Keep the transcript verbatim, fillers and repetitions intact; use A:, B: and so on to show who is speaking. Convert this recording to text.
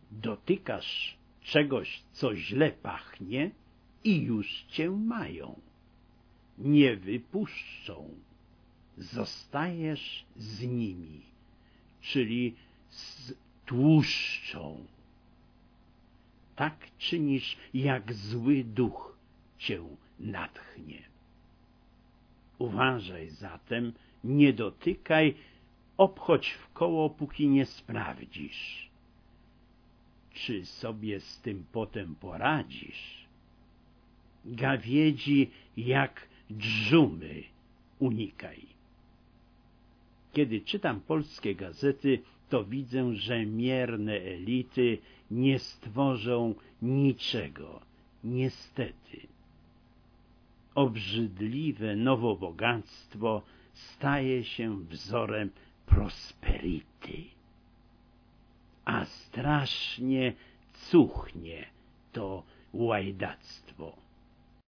A: dotykasz czegoś, co źle pachnie i już cię mają. Nie wypuszczą. Zostajesz z nimi, czyli z tłuszczą. Tak czynisz, jak zły duch cię natchnie. Uważaj zatem, nie dotykaj, obchodź wkoło, póki nie sprawdzisz, czy sobie z tym potem poradzisz. Gawiedzi jak dżumy unikaj. Kiedy czytam polskie gazety, to widzę, że mierne elity nie stworzą niczego. Niestety. Obrzydliwe nowobogactwo staje się wzorem prosperity. A strasznie cuchnie to łajdactwo.